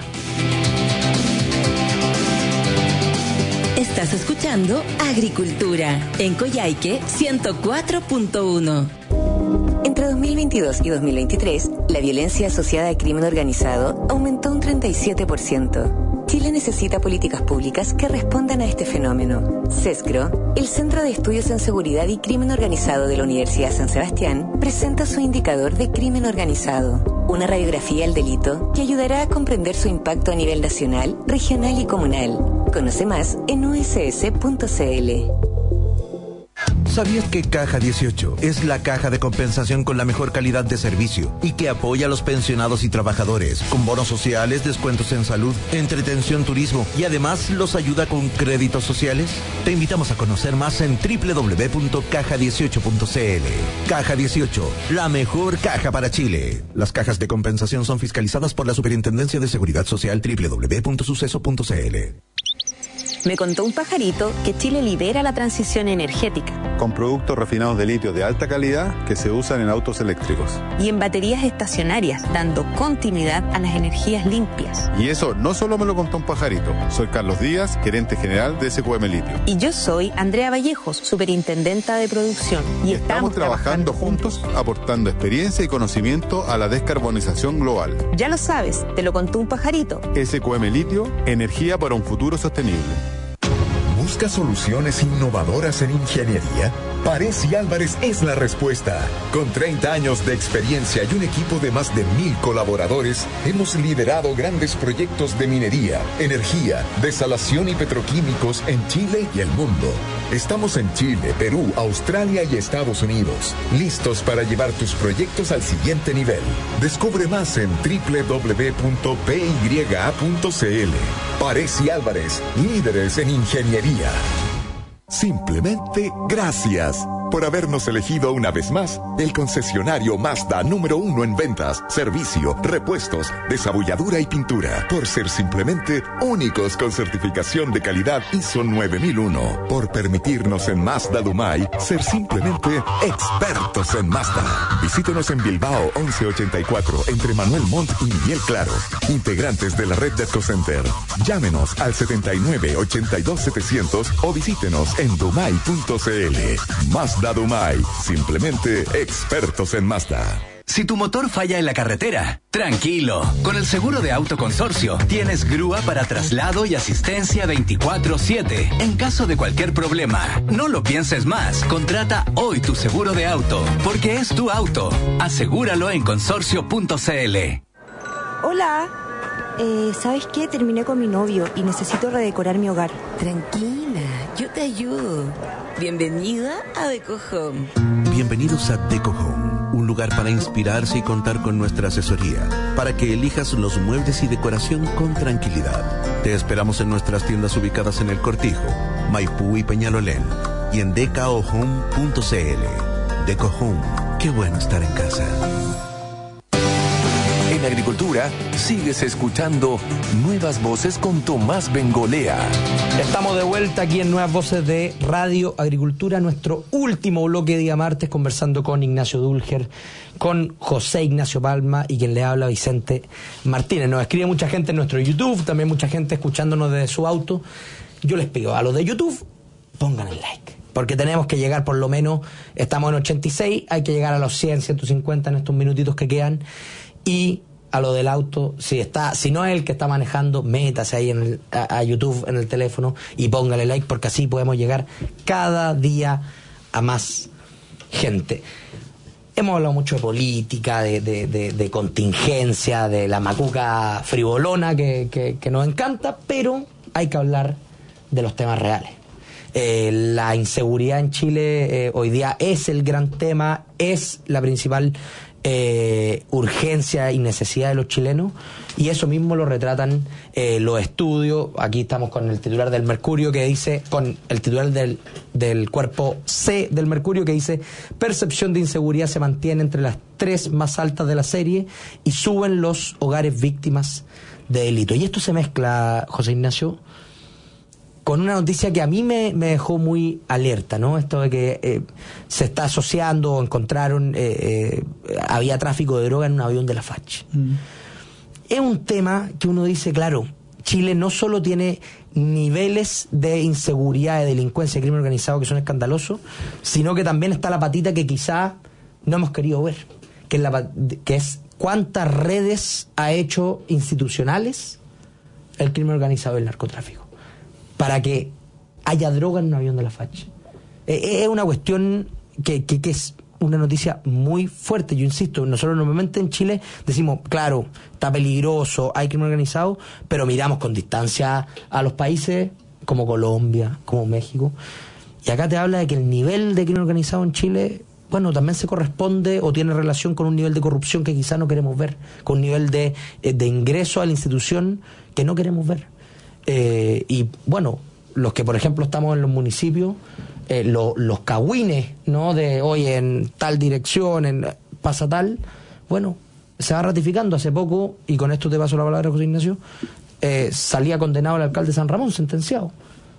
Estás escuchando Agricultura en Coyhaique 104.1. Entre 2022 y 2023, la violencia asociada al crimen organizado aumentó un 37%. Chile necesita políticas públicas que respondan a este fenómeno. CESCRO, el Centro de Estudios en Seguridad y Crimen Organizado de la Universidad San Sebastián, presenta su indicador de crimen organizado, una radiografía del delito que ayudará a comprender su impacto a nivel nacional, regional y comunal. Conoce más en uss.cl. ¿Sabías que Caja 18 es la caja de compensación con la mejor calidad de servicio y que apoya a los pensionados y trabajadores con bonos sociales, descuentos en salud, entretención, turismo y además los ayuda con créditos sociales? Te invitamos a conocer más en www.caja18.cl. Caja 18, la mejor caja para Chile. Las cajas de compensación son fiscalizadas por la Superintendencia de Seguridad Social. www.suceso.cl. Me contó un pajarito que Chile lidera la transición energética. Con productos refinados de litio de alta calidad que se usan en autos eléctricos. Y en baterías estacionarias, dando continuidad a las energías limpias. Y eso no solo me lo contó un pajarito. Soy Carlos Díaz, gerente general de SQM Litio. Y yo soy Andrea Vallejos, superintendenta de producción. Y estamos trabajando juntos, aportando experiencia y conocimiento a la descarbonización global. Ya lo sabes, te lo contó un pajarito. SQM Litio, energía para un futuro sostenible. ¿Busca soluciones innovadoras en ingeniería? Paresi Álvarez es la respuesta. Con 30 años de experiencia y un equipo de más de 1,000 colaboradores, hemos liderado grandes proyectos de minería, energía, desalación y petroquímicos en Chile y el mundo. Estamos en Chile, Perú, Australia y Estados Unidos, listos para llevar tus proyectos al siguiente nivel. Descubre más en www.pya.cl. Paresi Álvarez, líderes en ingeniería. Simplemente gracias por habernos elegido una vez más el concesionario Mazda número 1 en ventas, servicio, repuestos, desabulladura y pintura. Por ser simplemente únicos con certificación de calidad ISO 9001. Por permitirnos en Mazda Dumay ser simplemente expertos en Mazda. Visítenos en Bilbao 1184 entre Manuel Montt y Miguel Claro. Integrantes de la red de EcoCenter. Llámenos al 79-82-700 o visítenos en dumay.cl. Mazda Dumay, simplemente expertos en Mazda. Si tu motor falla en la carretera, tranquilo. Con el seguro de Auto Consorcio tienes grúa para traslado y asistencia 24/7. En caso de cualquier problema, no lo pienses más. Contrata hoy tu seguro de auto, porque es tu auto. Asegúralo en consorcio.cl. Hola. ¿Sabes qué? Terminé con mi novio y necesito redecorar mi hogar. Tranquila, yo te ayudo. Bienvenida a Deco Home. Bienvenidos a Deco Home, un lugar para inspirarse y contar con nuestra asesoría, para que elijas los muebles y decoración con tranquilidad. Te esperamos en nuestras tiendas ubicadas en El Cortijo, Maipú y Peñalolén, y en decaohome.cl. Deco Home, qué bueno estar en casa. En Agricultura, sigues escuchando Nuevas Voces con Tomás Bengolea. Estamos de vuelta aquí en Nuevas Voces de Radio Agricultura, nuestro último bloque de día martes, conversando con Ignacio Dulger, con José Ignacio Palma y quien le habla, Vicente Martínez. Nos escribe mucha gente en nuestro YouTube, también mucha gente escuchándonos desde su auto. Yo les pido a los de YouTube, pongan el like, porque tenemos que llegar por lo menos, estamos en 86, hay que llegar a los 100, 150 en estos minutitos que quedan. Y a lo del auto, si no es el que está manejando, métase ahí a YouTube en el teléfono y póngale like, porque así podemos llegar cada día a más gente. Hemos hablado mucho de política, de contingencia, de la macuca frivolona que nos encanta, pero hay que hablar de los temas reales. La inseguridad en Chile hoy día es el gran tema, es la principal urgencia y necesidad de los chilenos, y eso mismo lo retratan los estudios. Aquí estamos con el titular del Mercurio que dice, con el titular del cuerpo C del Mercurio que dice: percepción de inseguridad se mantiene entre las 3 más altas de la serie y suben los hogares víctimas de delito. Y esto se mezcla, José Ignacio, con una noticia que a mí me dejó muy alerta, ¿no? Esto de que se está asociando o encontraron, había tráfico de droga en un avión de la FACH. Es un tema que uno dice, claro, Chile no solo tiene niveles de inseguridad, de delincuencia y crimen organizado que son escandalosos, sino que también está la patita que quizá no hemos querido ver, que es cuántas redes ha hecho institucionales el crimen organizado y el narcotráfico para que haya droga en un avión de la FACH. Es una cuestión que es una noticia muy fuerte. Yo insisto, nosotros normalmente en Chile decimos, claro, está peligroso, hay crimen organizado, pero miramos con distancia a los países como Colombia, como México. Y acá te habla de que el nivel de crimen organizado en Chile, bueno, también se corresponde o tiene relación con un nivel de corrupción que quizás no queremos ver, con un nivel de ingreso a la institución que no queremos ver. Y bueno, los que por ejemplo estamos en los municipios, los cagüines, ¿no? De hoy en tal dirección, pasa tal, bueno, se va ratificando. Hace poco, y con esto te paso la palabra, José Ignacio, salía condenado el alcalde de San Ramón, sentenciado.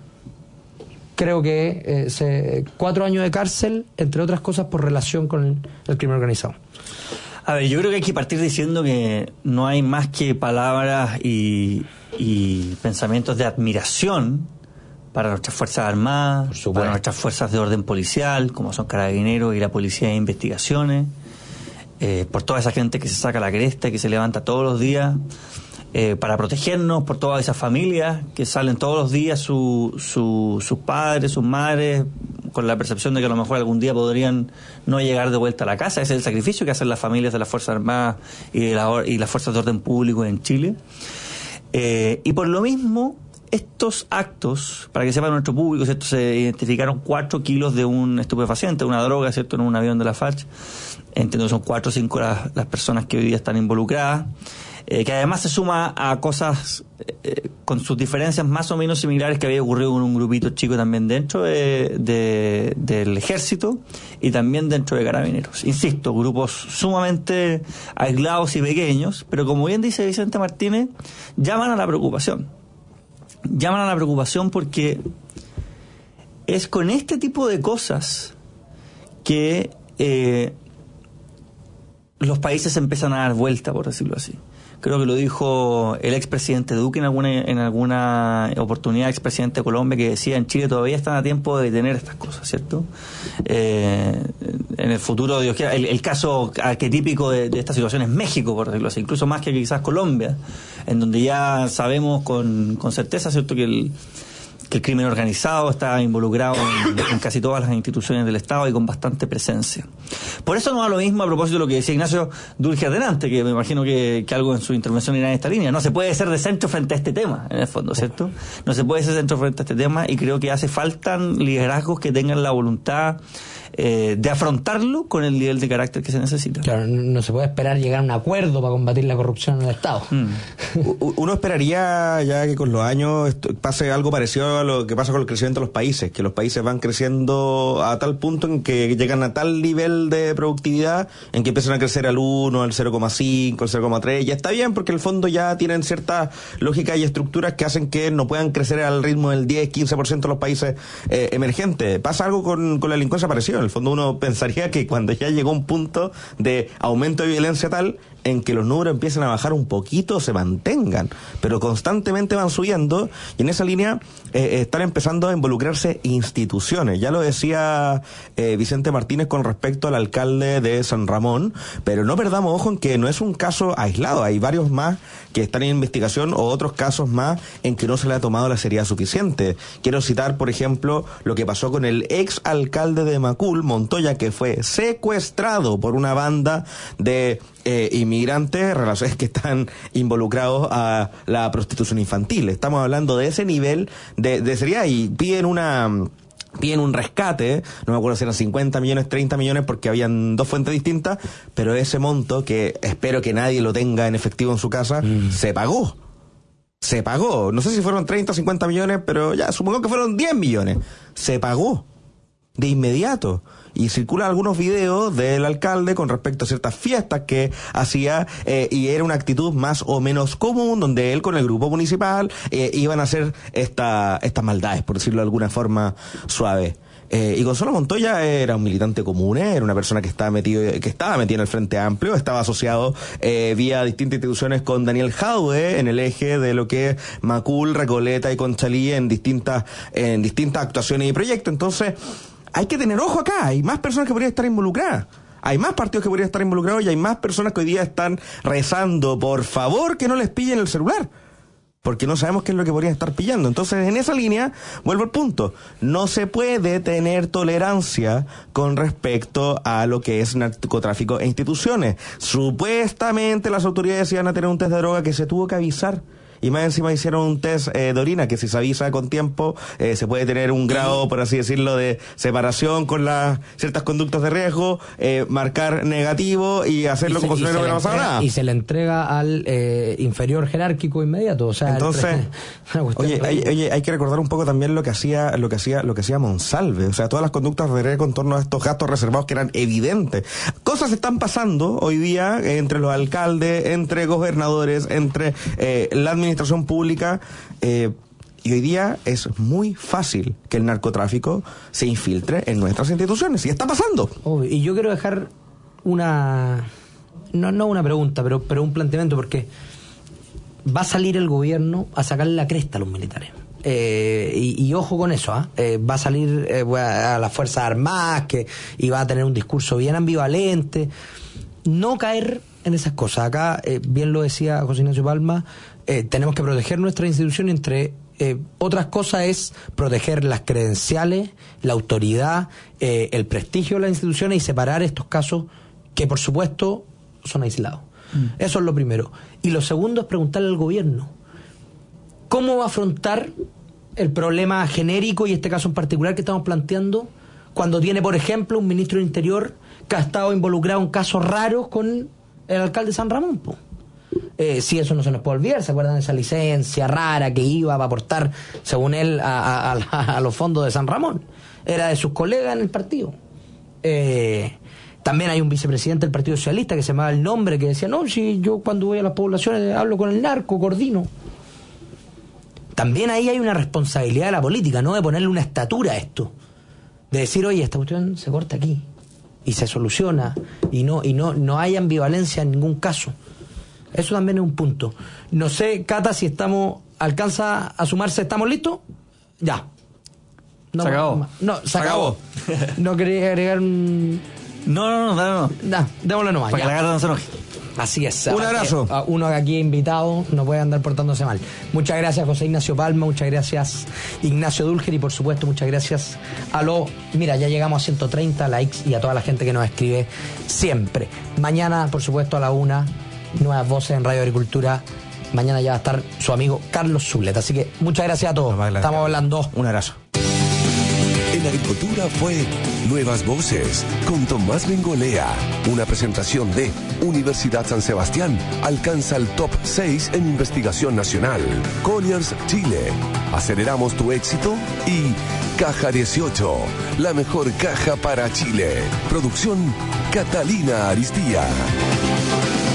Creo que 4 años de cárcel, entre otras cosas, por relación con el crimen organizado. A ver, yo creo que hay que partir diciendo que no hay más que palabras y pensamientos de admiración para nuestras Fuerzas Armadas, para nuestras fuerzas de orden policial, como son Carabineros y la Policía de Investigaciones, por toda esa gente que se saca la cresta y que se levanta todos los días para protegernos, por todas esas familias que salen todos los días, sus padres, sus madres, con la percepción de que a lo mejor algún día podrían no llegar de vuelta a la casa. Ese es el sacrificio que hacen las familias de las Fuerzas Armadas y las fuerzas de orden público en Chile. Y por lo mismo, estos actos, para que sepa nuestro público, ¿cierto? Se identificaron 4 kilos de un estupefaciente, una droga, ¿cierto?, en un avión de la FACH. Entiendo que son 4 o 5 las personas que hoy día están involucradas, que además se suma a cosas con sus diferencias más o menos similares que había ocurrido con un grupito chico también dentro del ejército y también dentro de Carabineros. Insisto, grupos sumamente aislados y pequeños, pero como bien dice Vicente Martínez, llaman a la preocupación. Llaman a la preocupación porque es con este tipo de cosas que los países empiezan a dar vuelta, por decirlo así. Creo que lo dijo el expresidente Duque en alguna oportunidad, expresidente de Colombia, que decía: en Chile todavía están a tiempo de detener estas cosas, ¿cierto? En el futuro, Dios quiera, el caso arquetípico de esta situación es México, por decirlo así, incluso más que quizás Colombia, en donde ya sabemos con certeza, ¿cierto?, que el crimen organizado está involucrado en casi todas las instituciones del Estado y con bastante presencia. Por eso no da lo mismo a propósito de lo que decía Ignacio Dulger delante, que me imagino que algo en su intervención irá en esta línea. No se puede ser de centro frente a este tema, en el fondo, ¿cierto? No se puede ser de centro frente a este tema, y creo que hace falta liderazgos que tengan la voluntad de afrontarlo con el nivel de carácter que se necesita. Claro, no se puede esperar llegar a un acuerdo para combatir la corrupción en el Estado. Uno esperaría ya que con los años pase algo parecido a lo que pasa con el crecimiento de los países, que los países van creciendo a tal punto en que llegan a tal nivel de productividad en que empiezan a crecer al 1, al 0,5, al 0,3, y está bien porque en el fondo ya tienen ciertas lógicas y estructuras que hacen que no puedan crecer al ritmo del 10, 15% de los países emergentes. Pasa algo con la delincuencia parecido. En el fondo uno pensaría que cuando ya llegó un punto de aumento de violencia tal en que los números empiezan a bajar un poquito, se mantengan, pero constantemente van subiendo, y en esa línea están empezando a involucrarse instituciones. Ya lo decía Vicente Martínez con respecto al alcalde de San Ramón, pero no perdamos ojo en que no es un caso aislado, hay varios más que están en investigación o otros casos más en que no se le ha tomado la seriedad suficiente. Quiero citar, por ejemplo, lo que pasó con el ex alcalde de Macul, Montoya, que fue secuestrado por una banda de inmigrantes, relaciones que están involucrados a la prostitución infantil. Estamos hablando de ese nivel de seriedad, y piden un rescate, no me acuerdo si eran 50 millones, 30 millones, porque habían dos fuentes distintas, pero ese monto, que espero que nadie lo tenga en efectivo en su casa, se pagó. Se pagó. No sé si fueron 30 o 50 millones, pero ya, supongo que fueron 10 millones. Se pagó de inmediato. Y circulan algunos videos del alcalde con respecto a ciertas fiestas que hacía, y era una actitud más o menos común, donde él con el grupo municipal iban a hacer estas maldades, por decirlo de alguna forma suave. Y Gonzalo Montoya era un militante común, era una persona que estaba metida en el Frente Amplio, estaba asociado vía distintas instituciones con Daniel Jadwe en el eje de lo que es Macul, Recoleta y Conchalí en distintas actuaciones y proyectos. Entonces, hay que tener ojo acá, hay más personas que podrían estar involucradas. Hay más partidos que podrían estar involucrados, y hay más personas que hoy día están rezando, por favor, que no les pillen el celular, porque no sabemos qué es lo que podrían estar pillando. Entonces, en esa línea, vuelvo al punto, no se puede tener tolerancia con respecto a lo que es narcotráfico e instituciones. Supuestamente las autoridades iban a tener un test de droga que se tuvo que avisar. Y más encima hicieron un test de orina, que si se avisa con tiempo, se puede tener un grado, por así decirlo, de separación con las ciertas conductas de riesgo, marcar negativo y hacerlo como si no hubiera pasado nada. Y se le entrega al inferior jerárquico inmediato. O sea, entonces, hay que recordar un poco también lo que hacía Monsalve. O sea, todas las conductas de riesgo en torno a estos gastos reservados que eran evidentes. Cosas están pasando hoy día entre los alcaldes, entre gobernadores, entre la administración pública, y hoy día es muy fácil que el narcotráfico se infiltre en nuestras instituciones, y está pasando. Y yo quiero dejar no una pregunta, pero un planteamiento, porque va a salir el gobierno a sacarle la cresta a los militares. Y ojo con eso, va a salir a las Fuerzas Armadas, y va a tener un discurso bien ambivalente. No caer en esas cosas. Acá, bien lo decía José Ignacio Palma, tenemos que proteger nuestra institución, entre otras cosas es proteger las credenciales, la autoridad, el prestigio de las instituciones, y separar estos casos que, por supuesto, son aislados. Eso es lo primero. Y lo segundo es preguntarle al gobierno cómo va a afrontar el problema genérico, y este caso en particular que estamos planteando, cuando tiene, por ejemplo, un ministro del Interior que ha estado involucrado en casos raros con el alcalde de San Ramón. Si eso no se nos puede olvidar, ¿se acuerdan de esa licencia rara que iba a aportar, según él, a los fondos de San Ramón? Era de sus colegas en el partido. También hay un vicepresidente del Partido Socialista que se llamaba El Nombre, que decía, no, si yo cuando voy a las poblaciones hablo con el narco, coordino. También ahí hay una responsabilidad de la política, ¿no? De ponerle una estatura a esto. De decir, oye, esta cuestión se corta aquí y se soluciona, y no hay ambivalencia en ningún caso. Eso también es un punto. No sé, Cata, si alcanza a sumarse. ¿Estamos listos? Ya. Se acabó. Se acabó. ¿No quería agregar un...? No. Démosle nomás. Para que la Cata no se enoje. Así es. Un abrazo. Uno aquí invitado no puede andar portándose mal. Muchas gracias, José Ignacio Palma. Muchas gracias, Ignacio Dulger. Y por supuesto, muchas gracias Mira, ya llegamos a 130 likes, y a toda la gente que nos escribe siempre. Mañana, por supuesto, a la 1, Nuevas Voces en Radio Agricultura. Mañana ya va a estar su amigo Carlos Zulet. Así que muchas gracias a todos. Estamos hablando. Un abrazo. En Agricultura fue Nuevas Voces con Tomás Bengolea. Una presentación de Universidad San Sebastián. Alcanza el top 6 en investigación nacional. Colliers, Chile. aceleramos tu éxito y Caja 18, la mejor caja para Chile. Producción Catalina Aristía.